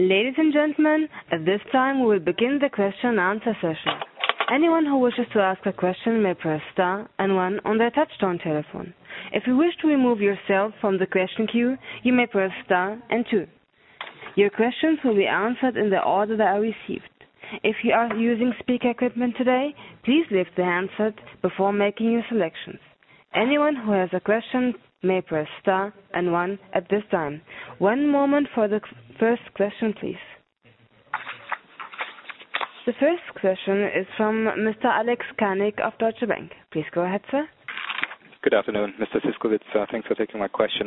Ladies and gentlemen, at this time we will begin the question and answer session. Anyone who wishes to ask a question may press star and one on their touch-tone telephone. If you wish to remove yourself from the question queue, you may press star and two. Your questions will be answered in the order they are received. If you are using speaker equipment today, please lift the handset before making your selections. Anyone who has a question may press star and one at this time. One moment for the first question, please. The first question is from Mr. Alex Kanik of Deutsche Bank. Please go ahead, sir. Good afternoon, Mr. Siskowitz. Thanks for taking my question.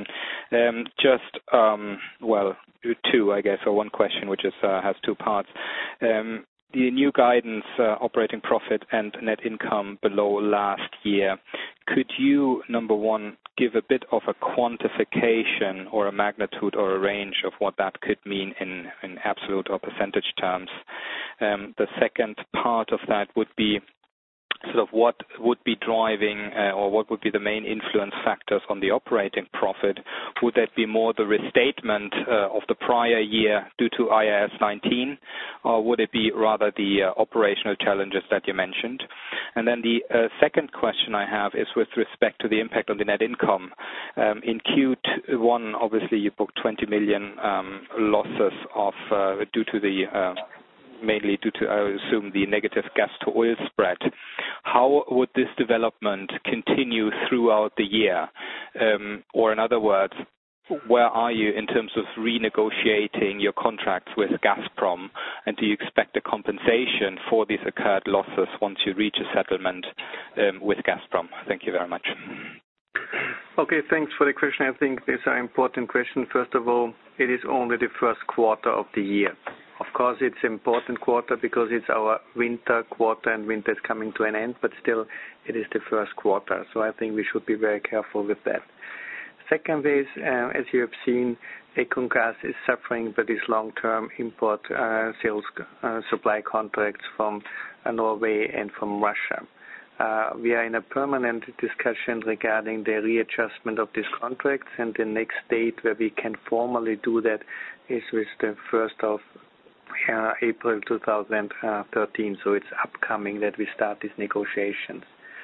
Two, I guess, or one question which has two parts. The new guidance, operating profit and net income below last year. Could you, number one, give a bit of a quantification or a magnitude or a range of what that could mean in absolute or percentage terms? The second part of that would be sort of what would be driving or what would be the main influence factors on the operating profit? Would that be more the restatement of the prior year due to IAS 19, or would it be rather the operational challenges that you mentioned? And then the second question I have is with respect to the impact on the net income. In Q1, obviously you booked 20 million losses mainly due to, I assume, the negative gas to oil spread. How would this development continue throughout the year? Or in other words, where are you in terms of renegotiating your contracts with Gazprom? And do you expect a compensation for these occurred losses once you reach a settlement with Gazprom? Thank you very much. Okay, thanks for the question. I think these are important questions. First of all, it is only the first quarter of the year. Of course, it's an important quarter because it's our winter quarter and winter is coming to an end, but still it is the first quarter. So I think we should be very careful with that. Second is, as you have seen, EconGas is suffering by these long-term import sales supply contracts from Norway and from Russia. We are in a permanent discussion regarding the readjustment of these contracts, and the next date where we can formally do that is with the 1st of April 2013, so it's upcoming that we start these negotiations.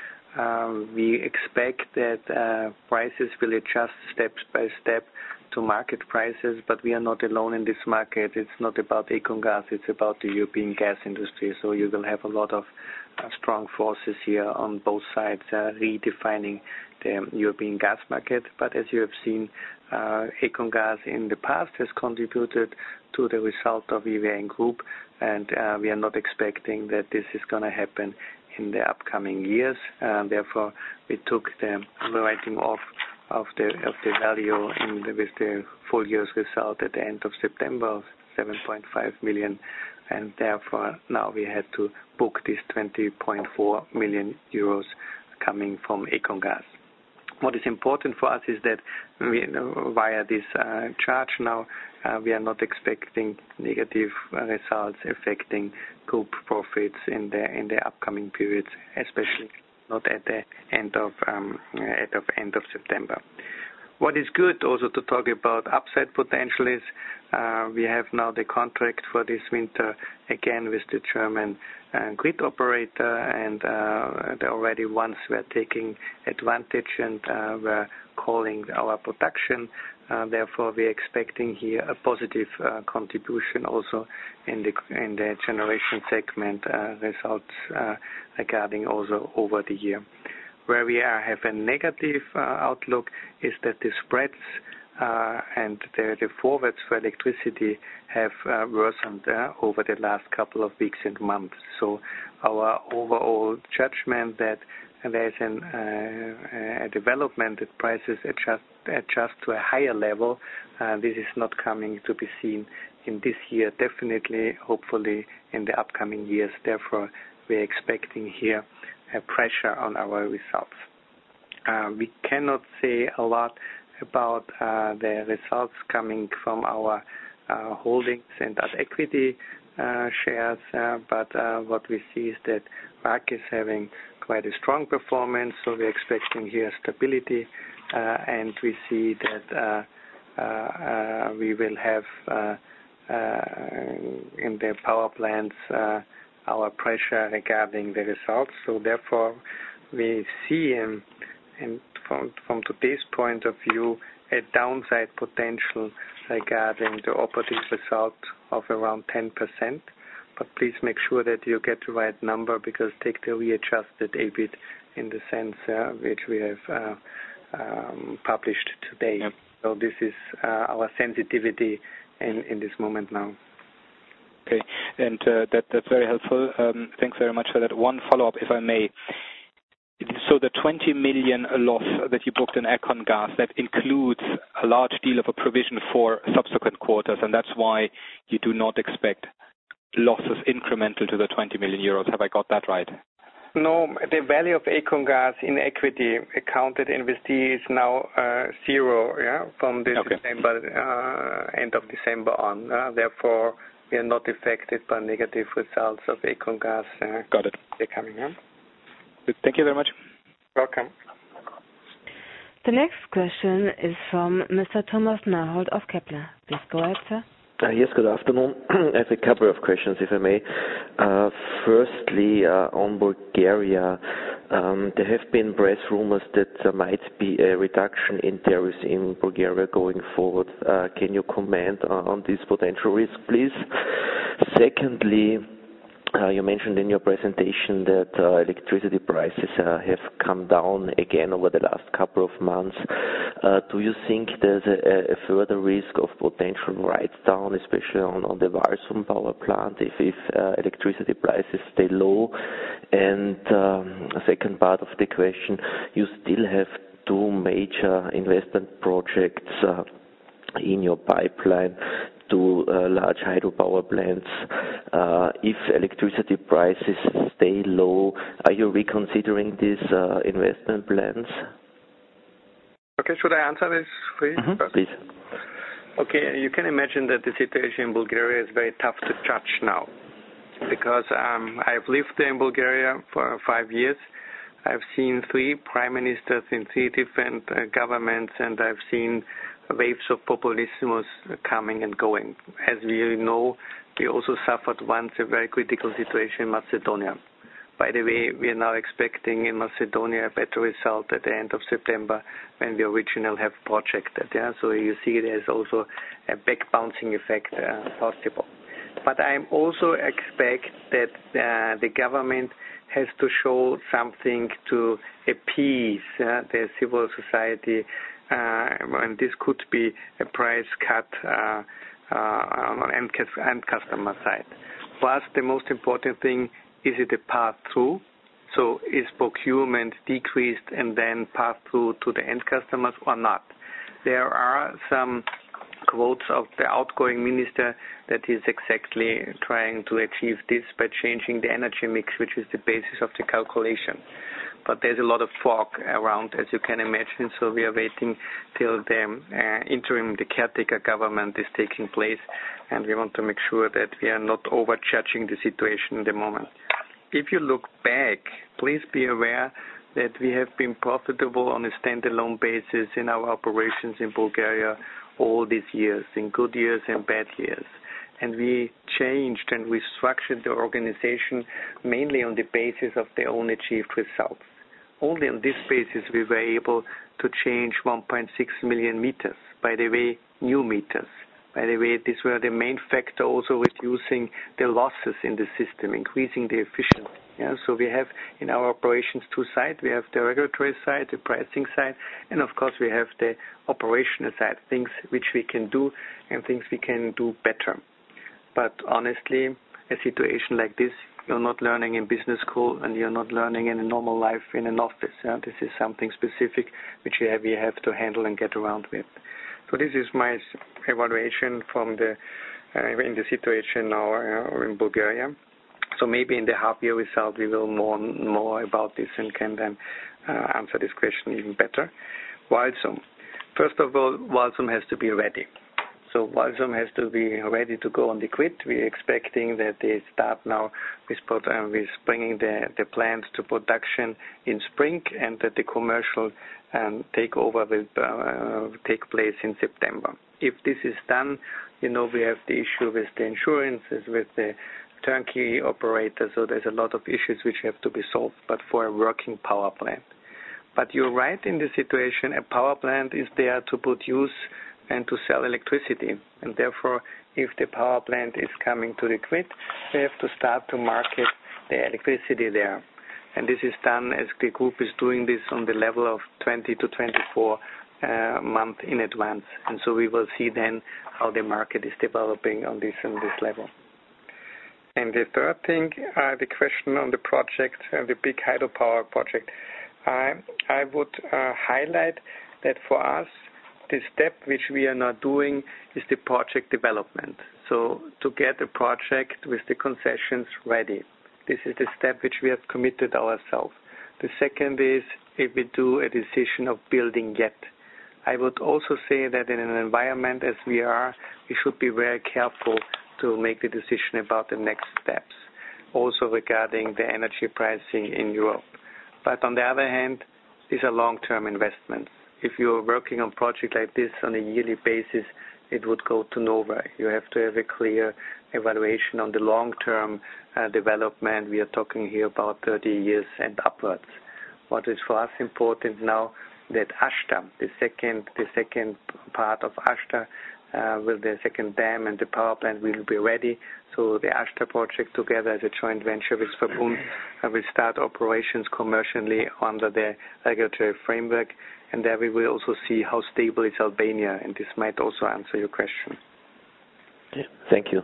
We expect that prices will adjust step by step to market prices, but we are not alone in this market. It's not about EconGas, it's about the European gas industry, so you will have a lot of strong forces here on both sides redefining the European gas market. But as you have seen, EconGas in the past has contributed to the result of EVN Group, and we are not expecting that this is going to happen in the upcoming years. Therefore, we took the writing off of the value with the full year's result at the end of September of 7.5 million, and therefore now we had to book this 20.4 million euros coming from EconGas. What is important for us is that via this charge now, we are not expecting negative results affecting group profits in the upcoming periods, especially not at the end of September. What is good also to talk about upside potential is we have now the contract for this winter again with the German grid operator, and they already once were taking advantage and were calling our production. Therefore, we are expecting here a positive contribution also in the generation segment results regarding also over the year. Where we have a negative outlook is that the spreads and the forwards for electricity have worsened over the last couple of weeks and months. So our overall judgment that there is a development that prices adjust to a higher level, this is not coming to be seen in this year, definitely, hopefully in the upcoming years. Therefore, we are expecting here a pressure on our results. We cannot say a lot about the results coming from our holdings and at equity shares, but what we see is that RAG is having quite a strong performance, so we're expecting here stability, and we see that we will have in the power plants our pressure regarding the results. So therefore, we see, and from today's point of view, a downside potential regarding the operating result of around 10%. But please make sure that you get the right number, because take the readjusted EBIT in the sense which we have published today. Yep. So this is our sensitivity in this moment now. Okay, and that's very helpful. Thanks very much for that. One follow-up, if I may. So the 20 million loss that you booked in Econ Gas, that includes a large deal of a provision for subsequent quarters, and that's why you do not expect losses incremental to the 20 million euros. Have I got that right? No, the value of Econ Gas in equity accounted investee is now zero, from this December, end of December on. Therefore, we are not affected by negative results of Econ Gas. Got it. They're coming. Thank you very much. Welcome. The next question is from Mr. Thomas Neuhold of Kepler. Please go ahead, sir. Yes, good afternoon. I have a couple of questions, if I may. Firstly, on Bulgaria, there have been press rumors that there might be a reduction in tariffs in Bulgaria going forward. Can you comment on this potential risk, please? Secondly, you mentioned in your presentation that electricity prices have come down again over the last couple of months. Do you think there's a further risk of potential write-down, especially on the Walsum power plant, if electricity prices stay low? And second part of the question, you still have two major investment projects in your pipeline, two large hydropower plants. If electricity prices stay low, are you reconsidering these investment plans? Okay, should I answer this for you? Please. Okay, you can imagine that the situation in Bulgaria is very tough to judge now, because I've lived in Bulgaria for 5 years. I've seen 3 prime ministers in 3 different governments, and I've seen waves of populism coming and going. As we know, we also suffered once a very critical situation in Macedonia. By the way, we are now expecting in Macedonia a better result at the end of September when we originally have projected. So you see there's also a back bouncing effect possible. But I also expect that the government has to show something to appease the civil society, and this could be a price cut on end customer side. For us, the most important thing, is it a path through? So is procurement decreased and then passed through to the end customers or not? There are some quotes of the outgoing minister that is exactly trying to achieve this by changing the energy mix, which is the basis of the calculation. But there's a lot of fog around, as you can imagine, so we are waiting till the the caretaker government is taking place, and we want to make sure that we are not overjudging the situation in the moment. If you look back, please be aware that we have been profitable on a standalone basis in our operations in Bulgaria all these years, in good years and bad years. And we changed and restructured the organization mainly on the basis of their own achieved results. Only on this basis we were able to change 1.6 million meters, by the way, new meters. By the way, these were the main factor also reducing the losses in the system, increasing the efficiency. So we have in our operations 2 sides. We have the regulatory side, the pricing side, and of course we have the operational side, things which we can do and things we can do better. But honestly, a situation like this, you're not learning in business school and you're not learning in a normal life in an office. This is something specific which we have to handle and get around with. So this is my evaluation from in the situation now in Bulgaria. So maybe in the half-year result we will more about this and can then answer this question even better. Walsum. First of all, Walsum has to be ready. So Walsum has to be ready to go on the grid. We're expecting that they start now with bringing the plants to production in spring, and that the commercial takeover will take place in September. If this is done, we have the issue with the insurances, with the turnkey operator, so there's a lot of issues which have to be solved, but for a working power plant. But you're right in the situation, a power plant is there to produce and to sell electricity, and therefore if the power plant is coming to the grid, we have to start to market the electricity there. And this is done as the group is doing this on the level of 20 to 24 months in advance. And so we will see then how the market is developing on this level. And the third thing, the question on the project, the big hydropower project, I would highlight that for us, the step which we are now doing is the project development. So to get a project with the concessions ready. This is the step which we have committed ourselves. The second is if we do a decision of building yet. I would also say that in an environment as we are, we should be very careful to make the decision about the next steps, also regarding the energy pricing in Europe. But on the other hand, these are long-term investments. If you're working on a project like this on a yearly basis, it would go to nowhere. You have to have a clear evaluation on the long-term development. We are talking here about 30 years and upwards. What is for us important now that Ashta, the second part of Ashta, with the second dam and the power plant will be ready. So the Ashta project together as a joint venture with Verbund will start operations commercially under the regulatory framework. And there we will also see how stable is Albania, and this might also answer your question. Yeah, thank you.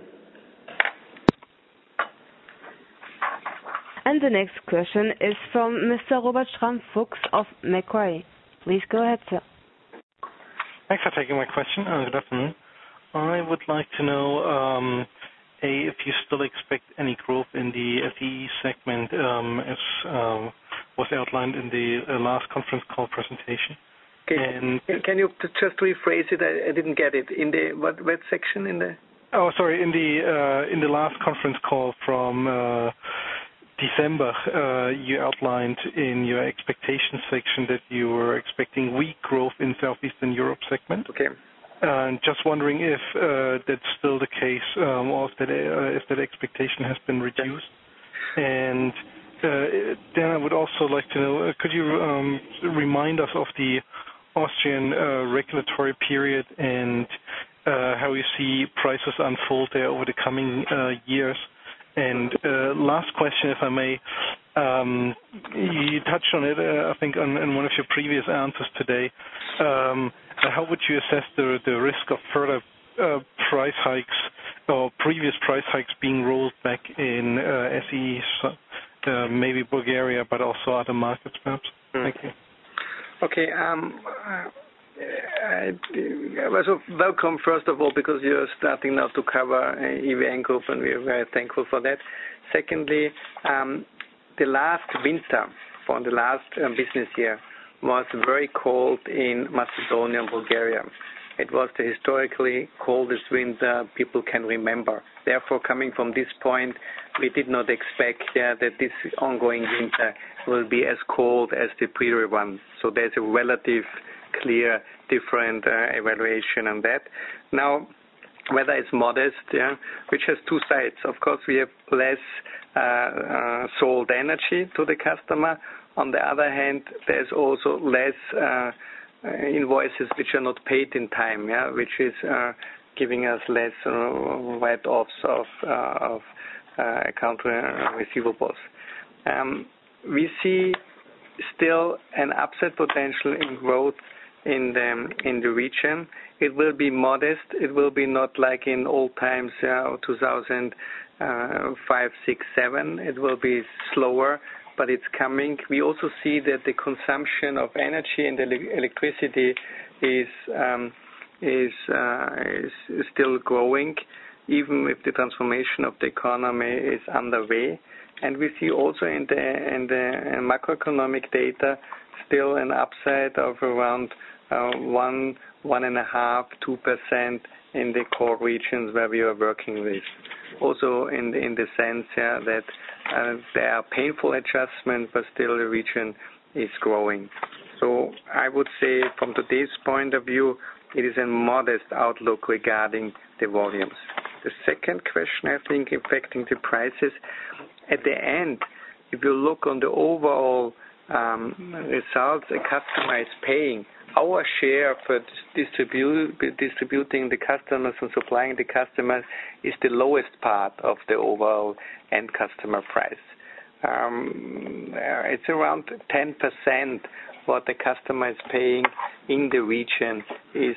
And the next question is from Mr. Robert Schramm-Fuchs of Macquarie. Please go ahead, sir. Thanks for taking my question. Good afternoon. I would like to know, if you still expect any growth in the SE segment as was outlined in the last conference call presentation. Can you just rephrase it? I didn't get it. In the what section in the? Oh, sorry. In the last conference call from December, you outlined in your expectation section that you were expecting weak growth in Southeastern Europe segment. Okay. Just wondering if that's still the case, or if that expectation has been reduced. And then I would also like to know, could you remind us of the Austrian regulatory period and how you see prices unfold there over the coming years? And last question, if I may, you touched on it, I think, in one of your previous answers today. How would you assess the risk of further price hikes or previous price hikes being rolled back in SE, maybe Bulgaria, but also other markets, perhaps? Thank you. Okay. So welcome, first of all, because you're starting now to cover EVN Group, and we're very thankful for that. Secondly, the last winter for the last business year was very cold in Macedonia and Bulgaria. It was the historically coldest winter people can remember. Therefore, coming from this point, we did not expect that this ongoing winter will be as cold as the previous one. So there's a relative clear different evaluation on that. Now, whether it's modest, which has two sides. Of course, we have less sold energy to the customer. On the other hand, there's also less invoices which are not paid in time, which is giving us less write-offs of account receivables. We see still an upside potential in growth in the region. It will be modest. It will be not like in old times, 2005, 6, 7. It will be slower, but it's coming. We also see that the consumption of energy and electricity is still growing, even if the transformation of the economy is underway. And we see also in the macroeconomic data still an upside of around 1.5%, 2% in the core regions where we are working with. Also in the sense that there are painful adjustments, but still the region is growing. So I would say from today's point of view, it is a modest outlook regarding the volumes. The second question, I think, affecting the prices, at the end, if you look on the overall results a customer is paying, our share for distributing the customers and supplying the customers is the lowest part of the overall end customer price. It's around 10% what the customer is paying in the region is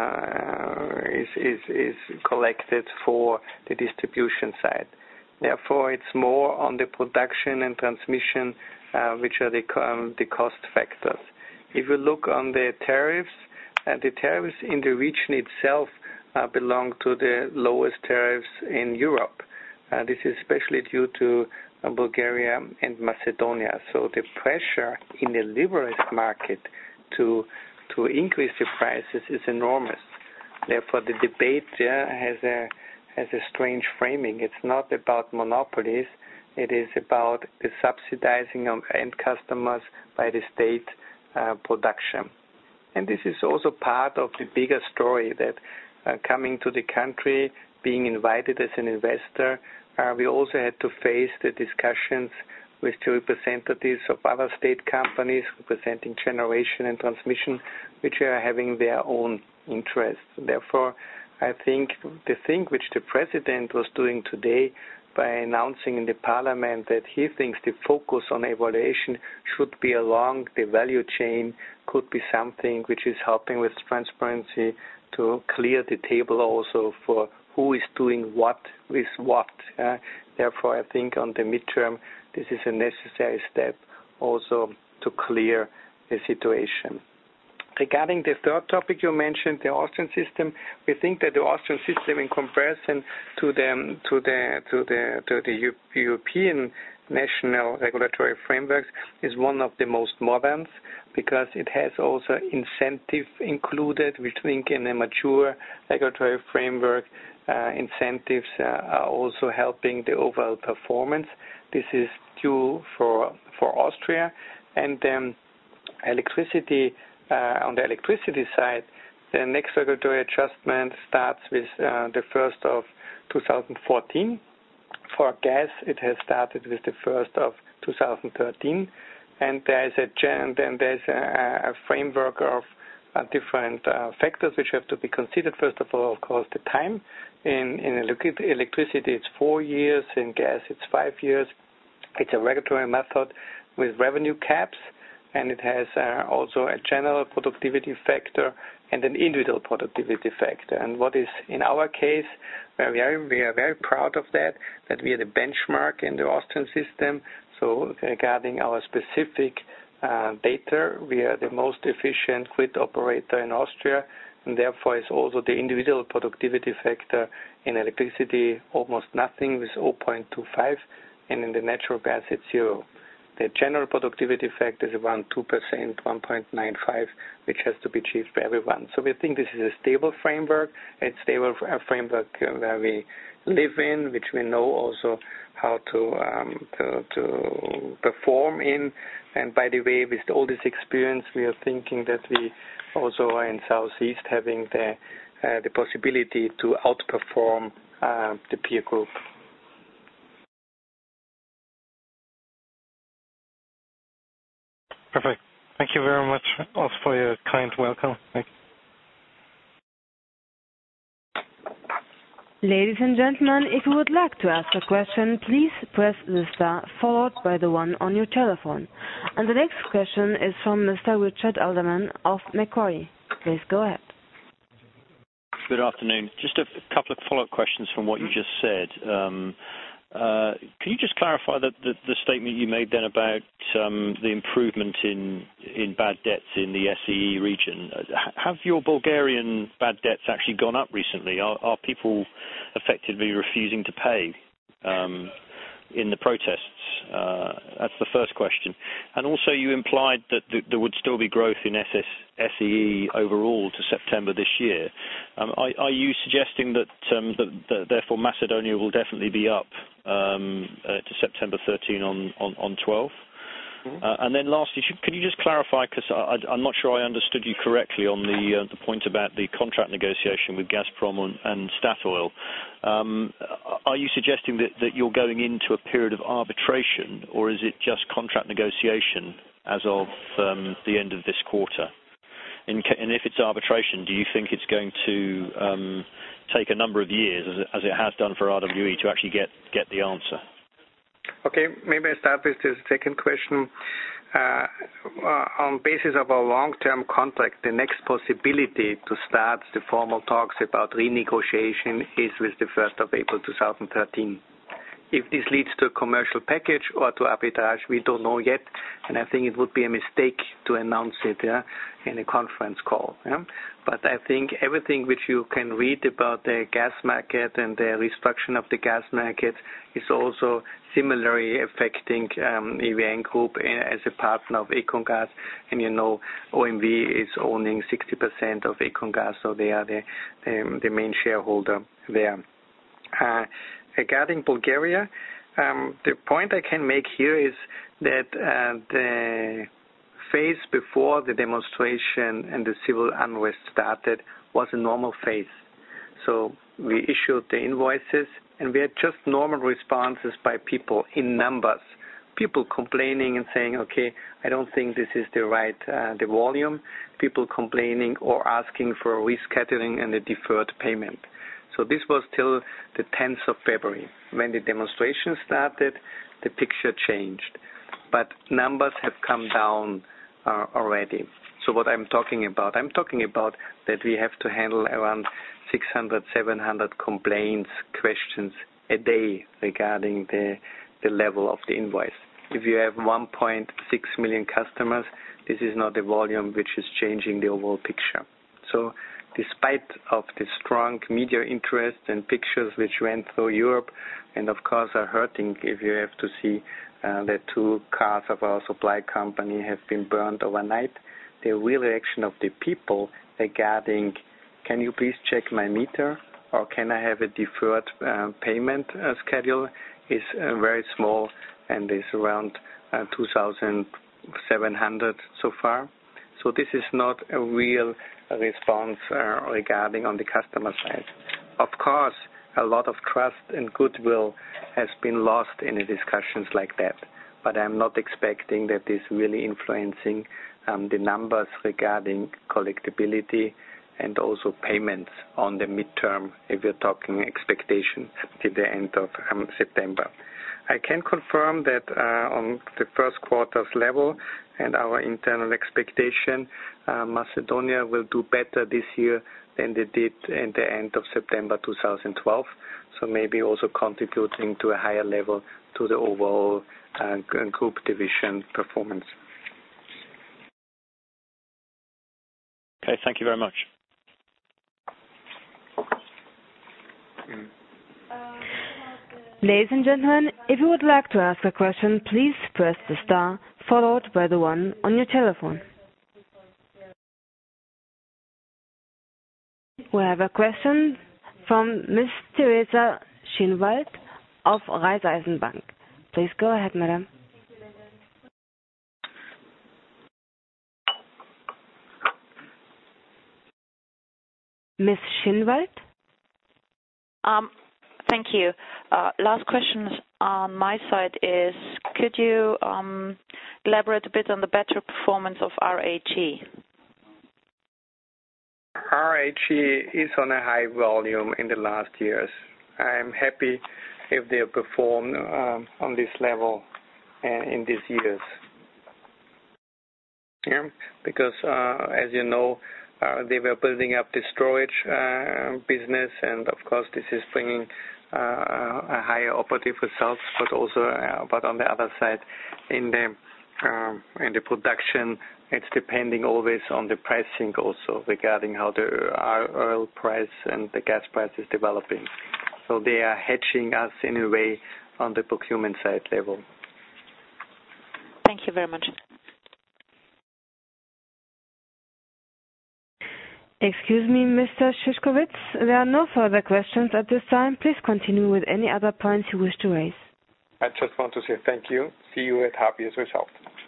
collected for the distribution side. Therefore, it's more on the production and transmission, which are the cost factors. If you look on the tariffs in the region itself belong to the lowest tariffs in Europe. This is especially due to Bulgaria and Macedonia. So the pressure in the liberalized market to increase the prices is enormous. Therefore, the debate has a strange framing. It's not about monopolies. It is about the subsidizing of end customers by the state production. And this is also part of the bigger story that coming to the country, being invited as an investor, we also had to face the discussions with the representatives of other state companies representing generation and transmission, which are having their own interests. Therefore, I think the thing which the president was doing today by announcing in the parliament that he thinks the focus on evaluation should be along the value chain could be something which is helping with transparency to clear the table also for who is doing what with what. Therefore, I think on the midterm, this is a necessary step also to clear the situation. Regarding the third topic you mentioned, the Austrian system, we think that the Austrian system, in comparison to the European national regulatory frameworks, is one of the most modern because it has also incentive included. We think in a mature regulatory framework, incentives are also helping the overall performance. This is due for Austria, and electricity. On the electricity side, the next regulatory adjustment starts with the 1st of 2014. For gas, it has started with the 1st of 2013, and there's a framework of different factors which have to be considered. First of all, of course, the time. In electricity, it's 4 years. In gas, it's 5 years. It's a regulatory method with revenue caps, and it has also a general productivity factor and an individual productivity factor. And what is in our case, we are very proud of that we are the benchmark in the Austrian system. So regarding our specific data, we are the most efficient grid operator in Austria, and therefore is also the individual productivity factor in electricity almost nothing with 0.25, and in the natural gas it's 0. The general productivity factor is around 2%, 1.95, which has to be achieved by everyone. So we think this is a stable framework. It's a stable framework where we live in, which we know also how to perform in. And by the way, with all this experience, we are thinking that we also are in Southeast having the possibility to outperform the peer group. Perfect. Thank you very much also for your kind welcome. Thank you. Ladies and gentlemen, if you would like to ask a question, please press the star followed by the 1 on your telephone. And the next question is from Mr. Richard Alderman of Macquarie. Please go ahead. Good afternoon. Just a couple of follow-up questions from what you just said. Can you just clarify the statement you made then about the improvement in bad debts in the SEE region? Have your Bulgarian bad debts actually gone up recently? Are people effectively refusing to pay in the protests? That's the first question. And also you implied that there would still be growth in SEE overall to September this year. Are you suggesting that therefore Macedonia will definitely be up to September 13 on 12? And then lastly, can you just clarify, because I'm not sure I understood you correctly on the point about the contract negotiation with Gazprom and Statoil. Are you suggesting that you're going into a period of arbitration, or is it just contract negotiation as of the end of this quarter? And if it's arbitration, do you think it's going to take a number of years, as it has done for RWE, to actually get the answer? Okay, maybe I start with the second question. On basis of a long-term contract, the next possibility to start the formal talks about renegotiation is with the 1st of April 2013. If this leads to a commercial package or to arbitrage, we don't know yet, and I think it would be a mistake to announce it in a conference call. But I think everything which you can read about the gas market and the restructuring of the gas market is also similarly affecting EVN Group as a partner of EconGas, and OMV is owning 60% of EconGas, so they are the main shareholder there. Regarding Bulgaria, the point I can make here is that the phase before the demonstration and the civil unrest started was a normal phase. So we issued the invoices, and we had just normal responses by people in numbers. People complaining and saying, okay, I don't think this is the volume. People complaining or asking for a rescheduling and a deferred payment. So this was till the 10th of February. When the demonstration started, the picture changed. But numbers have come down already. So what I'm talking about that we have to handle around 600, 700 complaints, questions a day regarding the level of the invoice. If you have 1.6 million customers, this is not a volume which is changing the overall picture. So despite of the strong media interest and pictures which went through Europe, and of course are hurting if you have to see that 2 cars of our supply company have been burned overnight, the real reaction of the people regarding, can you please check my meter, or can I have a deferred payment schedule, is very small, and is around 2,700 so far. So this is not a real response regarding on the customer side. Of course, a lot of trust and goodwill has been lost in the discussions like that, but I'm not expecting that this really influencing the numbers regarding collectability and also payments on the midterm, if you're talking expectation till the end of September. I can confirm that on the first quarter's level and our internal expectation, Macedonia will do better this year than they did in the end of September 2012, so maybe also contributing to a higher level to the overall group division performance. Okay, thank you very much. Ladies and gentlemen, if you would like to ask a question, please press the star followed by the 1 on your telephone. We have a question from Ms. Teresa Schinwald of Raiffeisenbank. Please go ahead, madam. Ms. Schinwald? Thank you. Last question on my side is, could you elaborate a bit on the better performance of RHE? RHE is on a high volume in the last years. I'm happy if they perform on this level in these years. Yeah, because as you know, they were building up the storage business, and of course this is bringing a higher operative results, but also but on the other side, in the production, it's depending always on the pricing also regarding how the oil price and the gas price is developing. So they are hedging us in a way on the procurement side level. Thank you very much. Excuse me, Mr. Szyszkowitz, there are no further questions at this time. Please continue with any other points you wish to raise. I just want to say thank you. See you at half year's result.